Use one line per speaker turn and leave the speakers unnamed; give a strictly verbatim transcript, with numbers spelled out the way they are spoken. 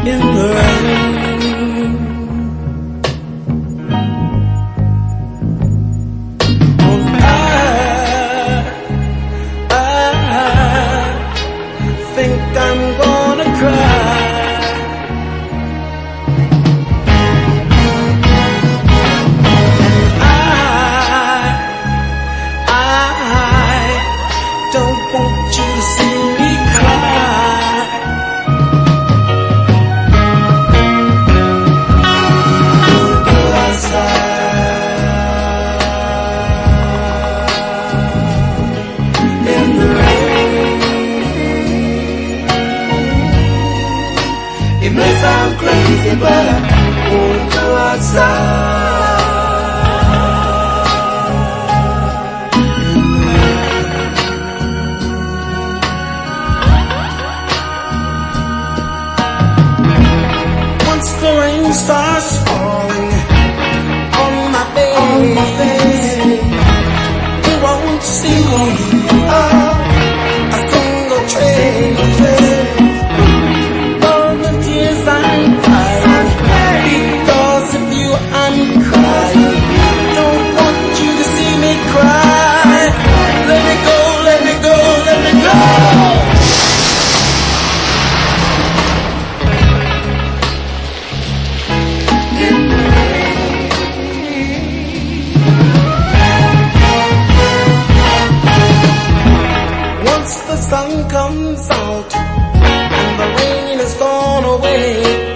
in the rain. Oh, I, I think I'm gonna cry. Don't want you to see me cry. Don't go outside in the rain. It may sound crazy, but I won't go outside. Once the rain starts falling on my face, you won't see oh, a single trace of the tears I'm crying. Because of you I'm crying. Don't want you to see me cry. Let me go, let me go, let me go. The sun comes out and the rain is gone away.